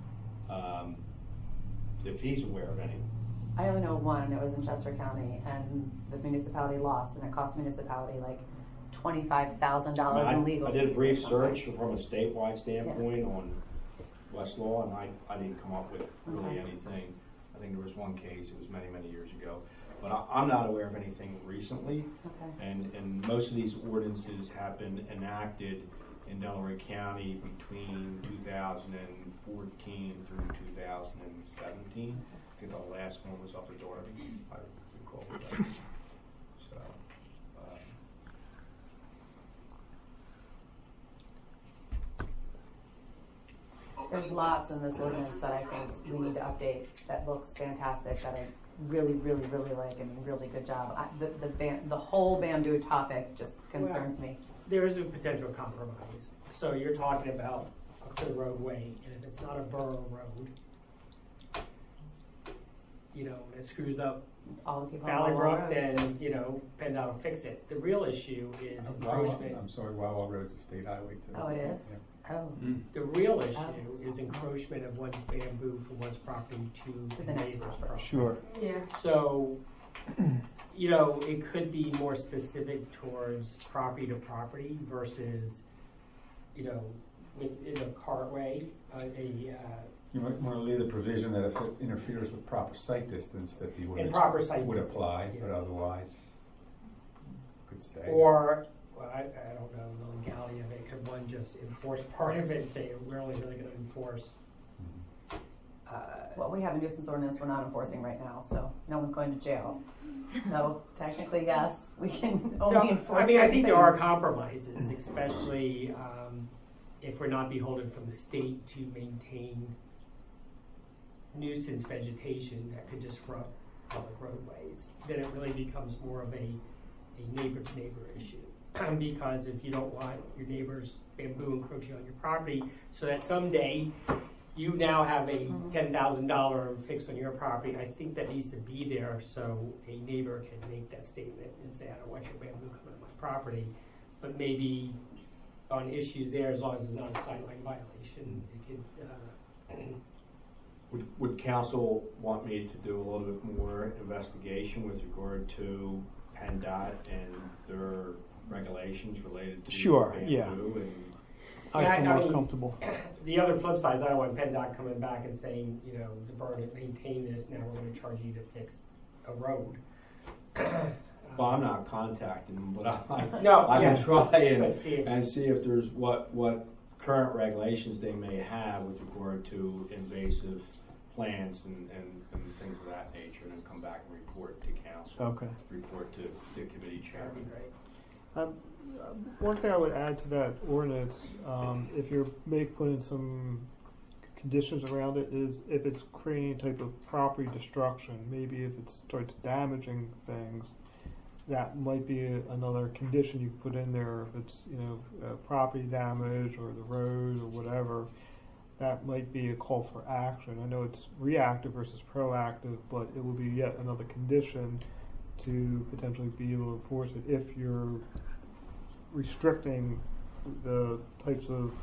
if he's aware of any. I only know one, and it was in Chester County, and the municipality lost, and it cost municipality like $25,000 in legal I fees. did a brief or something. search from a statewide standpoint on Westlaw, and I didn't come up with really anything. I think there was one case, it was many, many years ago. But I'm not aware of anything recently. Okay. And most of these ordinances have been enacted in Delaware County between 2014 through 2017. I think the last one was up at Darby, I recall that. So, There's lots in this ordinance that I think we need to update that looks fantastic, that I really, really, really like, and really good job. The whole bamboo topic just concerns me. There is a potential compromise. So you're talking about up to the roadway, and if it's not a borough road, it screws up It's all the people on Valley Wawa Brook, Roads. then, PennDOT will fix it. The real issue is encroachment. I'm sorry, Wawa Road's a state highway too. Oh, it is? Yeah. Oh, The real issue is encroachment of one's bamboo from one's property to the the next neighbor's property. property. Sure. Yeah. So, it could be more specific towards property to property versus, in a cartway, You might want to leave the provision that if it interferes with proper site distance, that the ordinance proper site would distance, apply, yeah. but otherwise could stay. or, I don't know the legality of it. Could one just enforce part of it and say, we're only really going to enforce? well, we have a nuisance ordinance we're not enforcing right now, so no one's going to jail. So technically, yes, we can only enforce I think certain there are things. compromises, especially if we're not beholden from the state to maintain nuisance vegetation that could disrupt public roadways. Then it really becomes more of a neighbor-to-neighbor issue. Because if you don't want your neighbor's bamboo encroaching on your property, so that someday you now have a $10,000 fix on your property, I think that needs to be there so a neighbor can make that statement and say, I don't want your bamboo coming on my property. But maybe on issues there, as long as it's not a sideline violation, it could. Would council want me to do a little bit more investigation with regard to PennDOT and their regulations related to Sure, bamboo? yeah. And Yeah, feel I more mean, comfortable. The other flip side is I don't want PennDOT coming back and saying, you know, the borough didn't maintain this, now we're gonna charge you to fix a road. Well, I'm not contacting them, but No, I yeah. can try But see if- and see if there's what current regulations they may have with regard to invasive plants and things of that nature, and then come back and report to council. Okay. Report to the committee That'd be chairman. great. One thing I would add to that ordinance, if you're putting some conditions around it, is if it's creating a type of property destruction, maybe if it starts damaging things, that might be another condition you could put in there. If it's, you know, property damage or the road or whatever, that might be a call for action. I know it's reactive versus proactive, but it will be yet another condition to potentially be able to enforce it if you're restricting the types of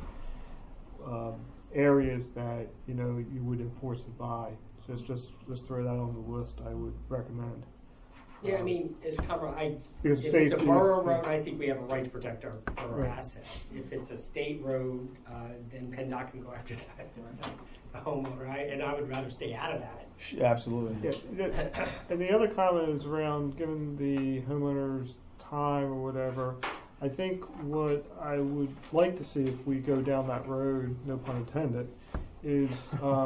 areas that, you know, you would enforce it by. Just throw that on the list. I would recommend. Yeah, I mean, it's cover, Because if it's safety. a borough road, I think we have a right to protect our Right. assets. If it's a state road, then PennDOT can go after the homeowner, and I would rather stay out of that. Absolutely. Yeah, and the other comment is around giving the homeowners time or whatever. I think what I would like to see if we go down that road, no pun intended, is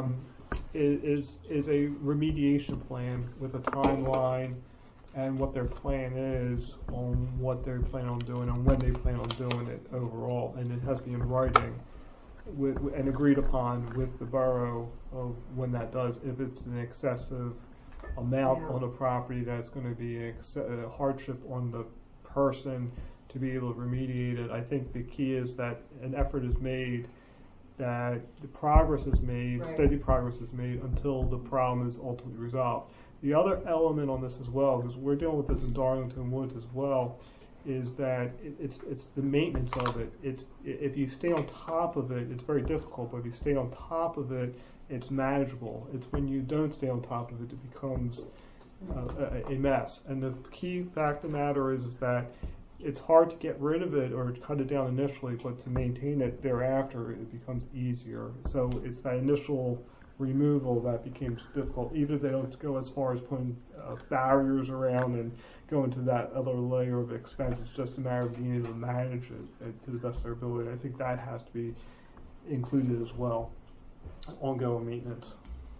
a remediation plan with a timeline and what their plan is on what they plan on doing and when they plan on doing it overall. And it has to be in writing and agreed upon with the borough of when that does. If it's an excessive amount on a property, that's going to be a hardship on the person to be able to remediate it. I think the key is that an effort is made, that the progress is made, Right. steady progress is made until the problem is ultimately resolved. The other element on this as well, because we're dealing with this in Darlington Woods as well, is that it's the maintenance of it. If you stay on top of it, it's very difficult, but if you stay on top of it, it's manageable. It's when you don't stay on top of it, it becomes a mess. And the key fact of the matter is that it's hard to get rid of it or cut it down initially, but to maintain it thereafter, it becomes easier. So it's that initial removal that becomes difficult, even if they don't go as far as putting barriers around and go into that other layer of expense. It's just a matter of being able to manage it to the best of their ability. I think that has to be included as well, ongoing maintenance.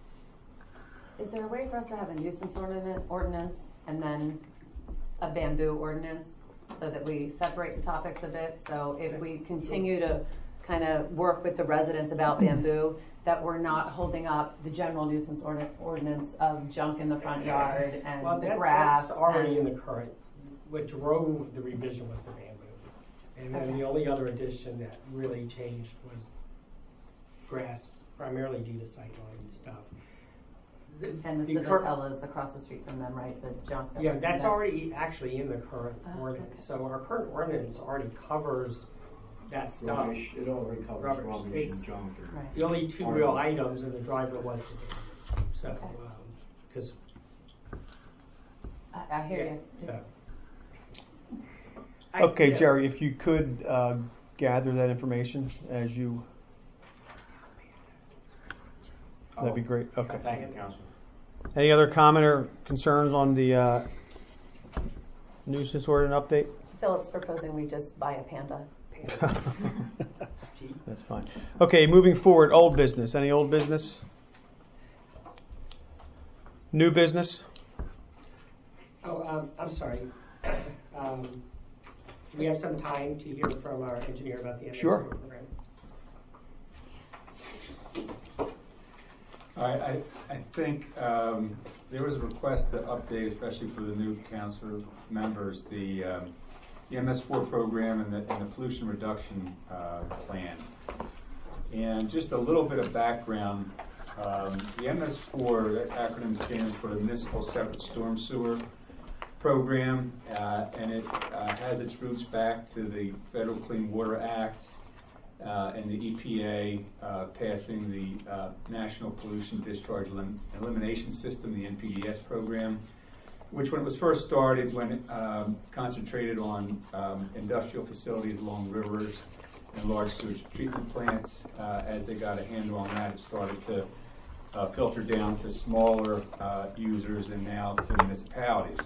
Is there a way for us to have a nuisance ordinance and then a bamboo ordinance so that we separate the topics a bit? So if we continue to kind of work with the residents about bamboo, that we're not holding up the general nuisance ordinance of junk in the front yard and the grass. That's already in the current. What drove the revision was the bamboo. And then the only other addition that really changed was grass, primarily due to sightline stuff. And the Civitella is across the street from them, right? The junk. Yeah, that's already actually in the current ordinance. So our current ordinance already covers that stuff. Rubbish, it already covers rubbish and junk. Right. The only two real items in the driver was the dam. So, Okay. because I hear you. so. Okay, Yeah. Jerry, if you could gather that information as you, that'd be great. Okay. Thank you, Councilman. Any other comment or concerns on the nuisance ordinance update? Philip's proposing we just buy a panda. That's fine. Okay, moving forward, old business. Any old business? New business? Oh, I'm sorry. Do we have some time to hear from our engineer about the MSC Sure. program? All right, I think there was a request to update, especially for the new council members, the MS4 program and the pollution reduction plan. And just a little bit of background, the MS4, that acronym stands for the Municipal Separate Storm Sewer Program, and it has its roots back to the Federal Clean Water Act and the EPA passing the National Pollution Discharge Elimination System, the NPDES program, which when it was first started, when it concentrated on industrial facilities along rivers and large sewage treatment plants. As they got a handle on that, it started to filter down to smaller users and now to municipalities.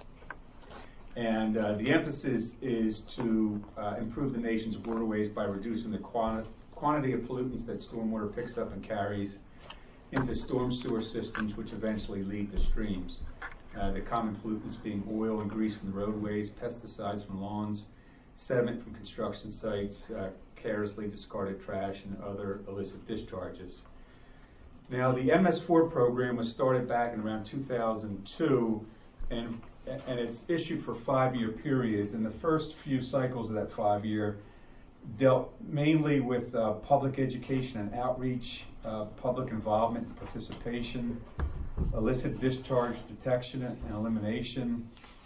And the emphasis is to improve the nation's waterways by reducing the quantity of pollutants that stormwater picks up and carries into storm sewer systems, which eventually lead to streams. The common pollutants being oil and grease from the roadways, pesticides from lawns, sediment from construction sites, carelessly discarded trash, and other illicit discharges. Now, the MS4 program was started back in around 2002, and it's issued for 5-year periods. And the first few cycles of that 5-year dealt mainly with public education and outreach, public involvement and participation, illicit discharge detection and elimination,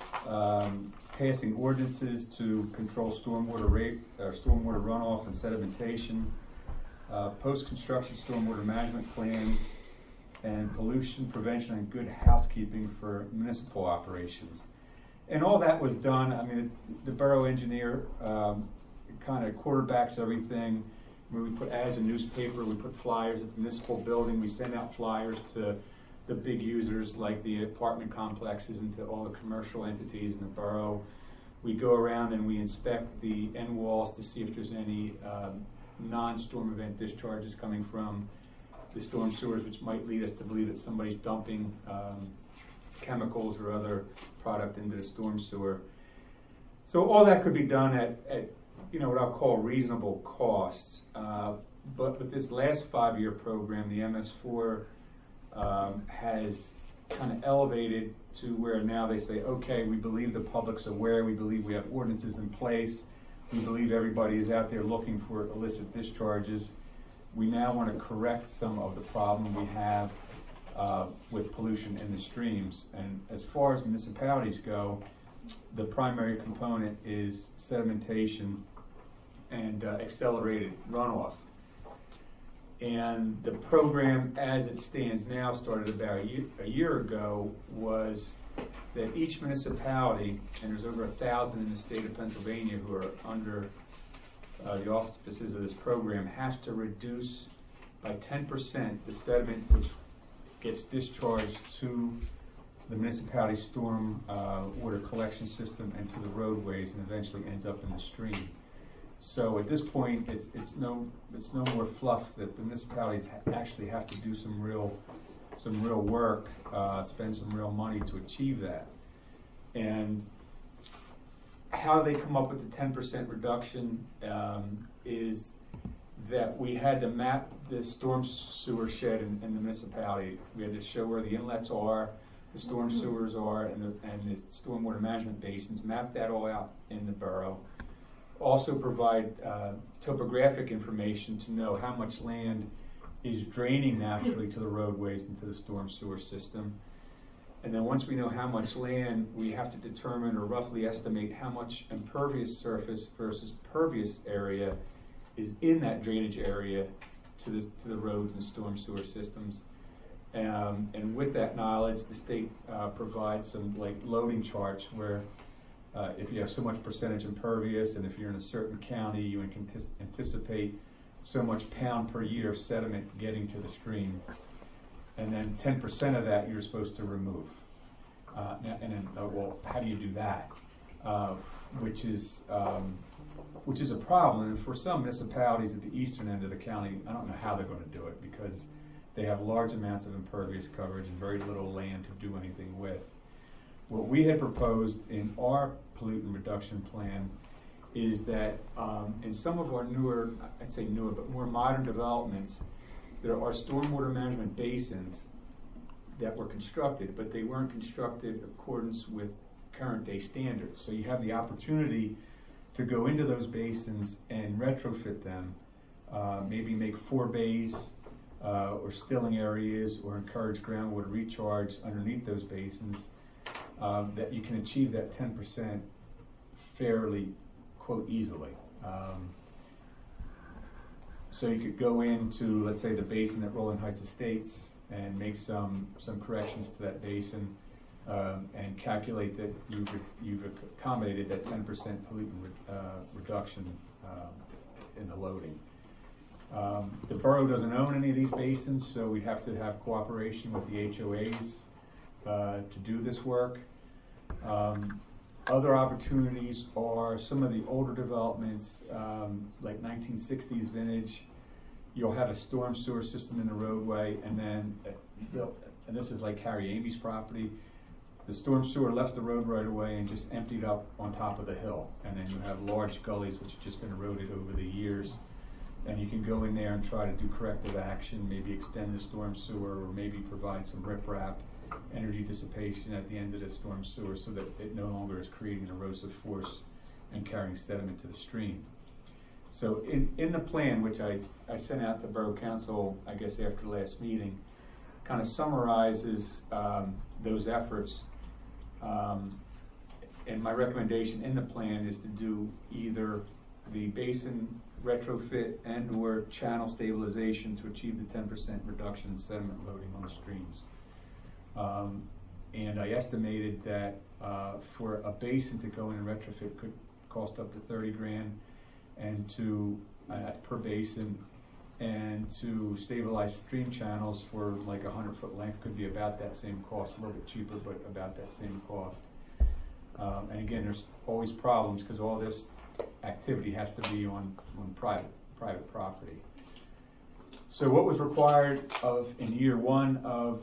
passing ordinances to control stormwater runoff and sedimentation, post-construction stormwater management plans, and pollution prevention and good housekeeping for municipal operations. And all that was done. I mean, the borough engineer kind of quarterbacks everything. We put ads in newspaper, we put flyers at the municipal building, we send out flyers to the big users like the apartment complexes and to all the commercial entities in the borough. We go around and we inspect the end walls to see if there's any non-storm event discharges coming from the storm sewers, which might lead us to believe that somebody's dumping chemicals or other product into the storm sewer. So all that could be done at what I'll call reasonable costs. But with this last 5-year program, the MS4 has kind of elevated to where now they say, okay, we believe the public's aware, we believe we have ordinances in place, we believe everybody is out there looking for illicit discharges. We now want to correct some of the problem we have with pollution in the streams. And as far as municipalities go, the primary component is sedimentation and accelerated runoff. And the program as it stands now, started about a year ago, was that each municipality, and there's over 1,000 in the state of Pennsylvania who are under the auspices of this program, have to reduce by 10% the sediment which gets discharged to the municipality's storm water collection system and to the roadways, and eventually ends up in the stream. So at this point, it's no more fluff. That the municipalities actually have to do some real work, spend some real money to achieve that. And how they come up with the 10% reduction is that we had to map the storm sewer shed in the municipality. We had to show where the inlets are, the storm sewers are, and the stormwater management basins. Map that all out in the borough. Also provide topographic information to know how much land is draining naturally to the roadways and to the storm sewer system. And then once we know how much land, we have to determine or roughly estimate how much impervious surface versus pervious area is in that drainage area to the roads and storm sewer systems. And with that knowledge, the state provides some loading charts where if you have so much percentage impervious, and if you're in a certain county, you can anticipate so much pound per year of sediment getting to the stream. And then 10% of that you're supposed to remove. Well, how do you do that? Which is a problem. And for some municipalities at the eastern end of the county, I don't know how they're going to do it, because they have large amounts of impervious coverage and very little land to do anything with. What we had proposed in our pollutant reduction plan is that in some of our newer, I'd say newer, but more modern developments, there are stormwater management basins that were constructed, but they weren't constructed in accordance with current day standards. So you have the opportunity to go into those basins and retrofit them, maybe make 4 bays or stilling areas, or encourage groundwater recharge underneath those basins, that you can achieve that 10% fairly, quote, easily. So you could go into, let's say, the basin at Rolling Heights Estates and make some corrections to that basin, and calculate that you've accommodated that 10% pollutant reduction in the loading. The borough doesn't own any of these basins, so we'd have to have cooperation with the HOAs to do this work. Other opportunities are some of the older developments, like 1960s vintage. You'll have a storm sewer system in the roadway, and then, and this is like Harry Amy's property, the storm sewer left the road right away and just emptied up on top of the hill. And then you have large gullies which have just been eroded over the years. And you can go in there and try to do corrective action, maybe extend the storm sewer, or maybe provide some riprap, energy dissipation at the end of the storm sewer so that it no longer is creating an erosive force and carrying sediment to the stream. So in the plan, which I sent out to Borough Council, I guess after last meeting, kind of summarizes those efforts. And my recommendation in the plan is to do either the basin retrofit and or channel stabilization to achieve the 10% reduction in sediment loading on the streams. And I estimated that for a basin to go in and retrofit could cost up to 30 grand, and to per basin, and to stabilize stream channels for like 100-foot length could be about that same cost, a little bit cheaper, but about that same cost. And again, there's always problems because all this activity has to be on private property. So what was required in year one of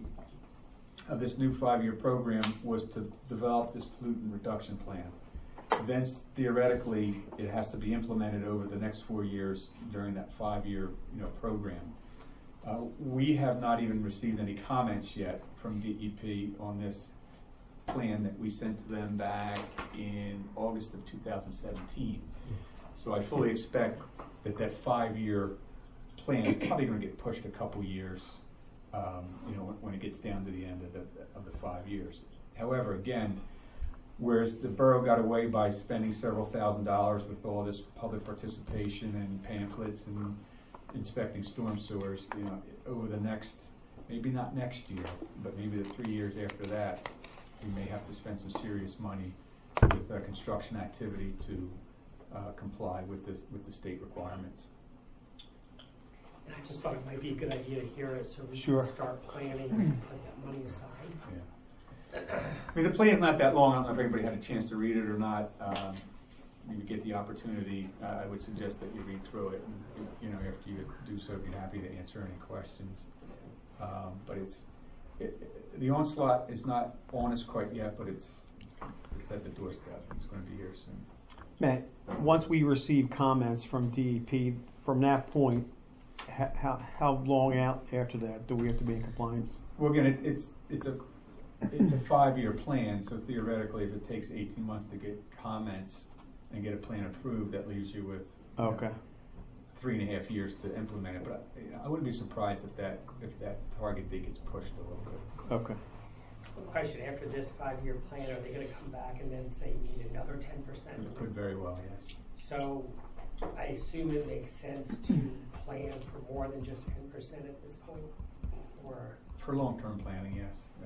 this new 5-year program was to develop this pollutant reduction plan. Then theoretically, it has to be implemented over the next 4 years during that 5-year program. We have not even received any comments yet from DEP on this plan that we sent to them back in August of 2017. So I fully expect that 5-year plan is probably going to get pushed a couple years, when it gets down to the end of the 5 years. However, again, whereas the borough got away by spending several $1,000s with all this public participation and pamphlets and inspecting storm sewers, over the next, maybe not next year, but maybe the 3 years after that, we may have to spend some serious money with construction activity to comply with the state requirements. And I just thought it might be a good idea to hear it so we Sure. can start planning and put that money aside. Yeah. I mean, the plan's not that long. I don't know if everybody had a chance to read it or not. You get the opportunity. I would suggest that you read through it, and after you do so, be happy to answer any questions. But the onslaught is not on us quite yet, but it's at the doorstep. It's going to be here soon. Matt, once we receive comments from DEP, from that point, how long out after that do we have to be in compliance? Well, again, it's a 5-year plan, so theoretically, if it takes 18 months to get comments and get a plan approved, that leaves you with 3.5 years to implement it. But I wouldn't be surprised if that target date gets pushed a little bit. Okay. Question, after this 5-year plan, are they going to come back and then say you need another 10%? It could very well, yes. So I assume it makes sense to plan for more than just 10% at this point? Or for long-term planning, yes. Yeah.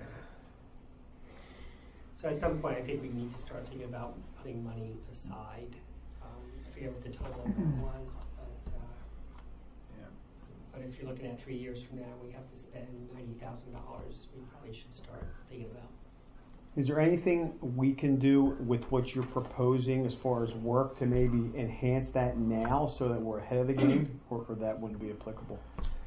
So at some point, I think we need to start thinking about putting money aside. I forget what the total amount was, but if you're looking at 3 years from now, we have to spend $90,000. We probably should start thinking about. Is there anything we can do with what you're proposing as far as work to maybe enhance that now so that we're ahead of the game, or that wouldn't be applicable?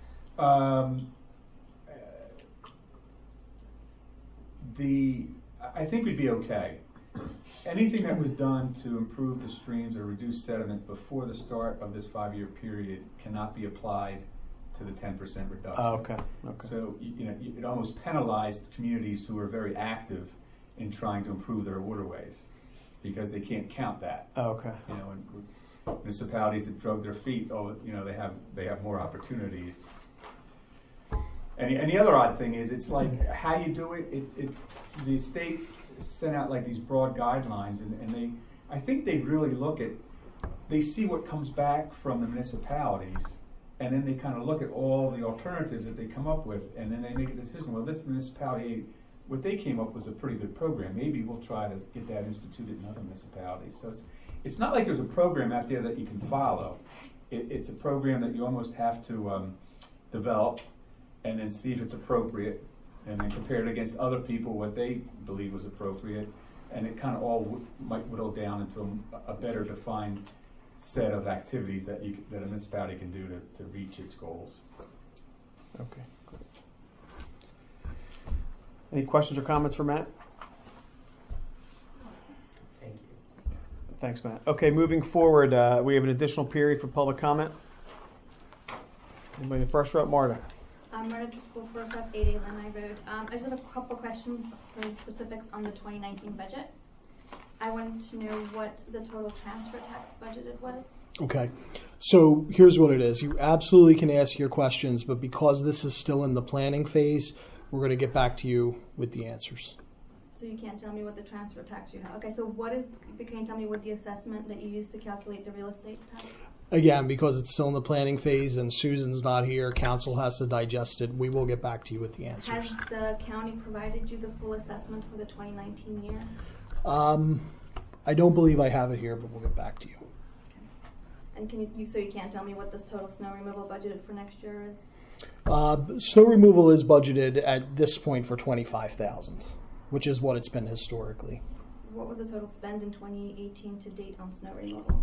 I think we'd be okay. Anything that was done to improve the streams or reduce sediment before the start of this 5-year period cannot be applied to the 10% reduction. Oh, okay. So it almost penalized communities who are very active in trying to improve their waterways because they can't count that. Oh, okay. And municipalities that drug their feet, they have more opportunity. And the other odd thing is, it's like how you do it. It's the state sent out like these broad guidelines, and I think they really they see what comes back from the municipalities, and then they kind of look at all the alternatives that they come up with, and then they make a decision. Well, this municipality, what they came up with was a pretty good program. Maybe we'll try to get that instituted in other municipalities. So it's not like there's a program out there that you can follow. It's a program that you almost have to develop and then see if it's appropriate, and then compare it against other people, what they believe was appropriate, and it kind of all might whittle down into a better defined set of activities that a municipality can do to reach its goals. Okay, great. Any questions or comments for Matt? Thank you. Thanks, Matt. Okay, moving forward, we have an additional period for public comment. Anybody in the first row? Marta. Marta Driscoll, 458 Lenai Road. I just have a couple questions for specifics on the 2019 budget. I wanted to know what the total transfer tax budgeted was. Okay, so here's what it is. You absolutely can ask your questions, but because this is still in the planning phase, we're going to get back to you with the answers. So you can't tell me what the transfer tax you have. Okay, so can you tell me what the assessment that you used to calculate the real estate tax? Again, because it's still in the planning phase and Susan's not here, council has to digest it, we will get back to you with the answers. Has the county provided you the full assessment for the 2019 year? I don't believe I have it here, but we'll get back to you. And so you can't tell me what this total snow removal budgeted for next year is? Snow removal is budgeted at this point for $25,000, which is what it's been historically. What was the total spend in 2018 to date on snow removal?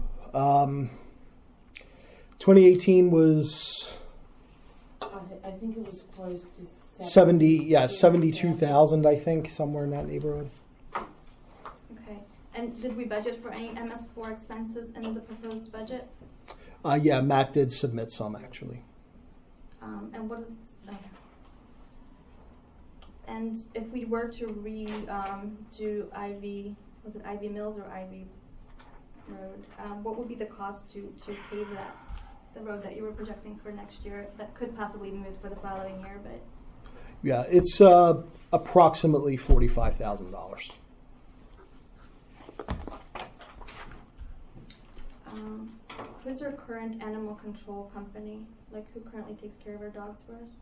2018 was I think it was close to 72,000, I think, somewhere in that neighborhood. Okay. And did we budget for any MS4 expenses in the proposed budget? Yeah, Matt did submit some, actually. And what is, okay. And if we were to do Ivy, was it Ivy Mills or Ivy Road? What would be the cost to pave the road that you were projecting for next year that could possibly be moved for the following year? But yeah, it's approximately $45,000. Who's our current animal control company? Like, who currently takes care of our dogs for us?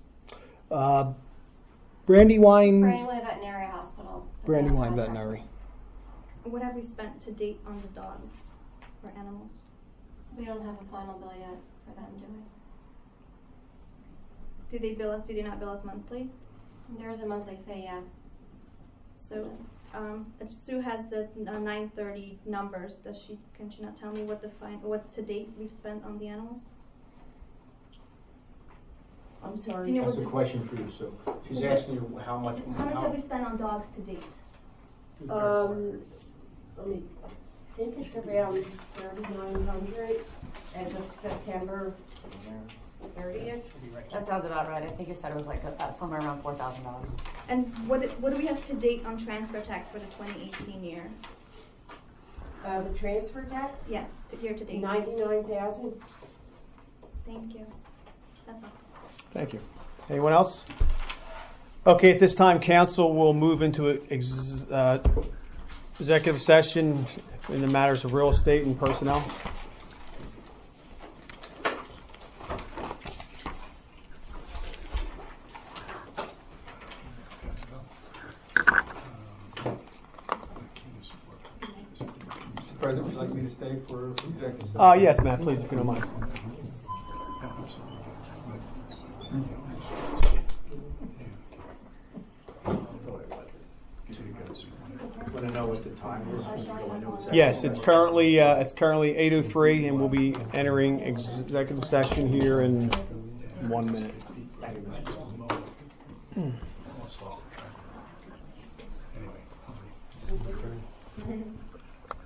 Brandywine Veterinary Hospital. Brandywine Veterinary. What have we spent to date on the dogs or animals? We don't have a final bill yet for them, do we? Do they bill us? Do they not bill us monthly? There's a monthly fee, yeah. So, if Sue has the 930 numbers, can she not tell me what to date we've spent on the animals? I'm sorry. That's a question for you, Sue. She's asking you how much. How much have we spent on dogs to date? Let me think it's around 3,900 as of September 30th. That sounds about right. I think you said it was like somewhere around $4,000. And what do we have to date on transfer tax for the 2018 year? The transfer tax? Yeah, year to date. 99,000. Thank you. That's all. Thank you. Anyone else? Okay, at this time, council will move into executive session in the matters of real estate and personnel. Mr. President, would you like me to stay for executive session? Yes, Matt, please, if you don't mind. Want to know what the time is? Yes, it's currently 8:03, and we'll be entering executive session here in 1 minute.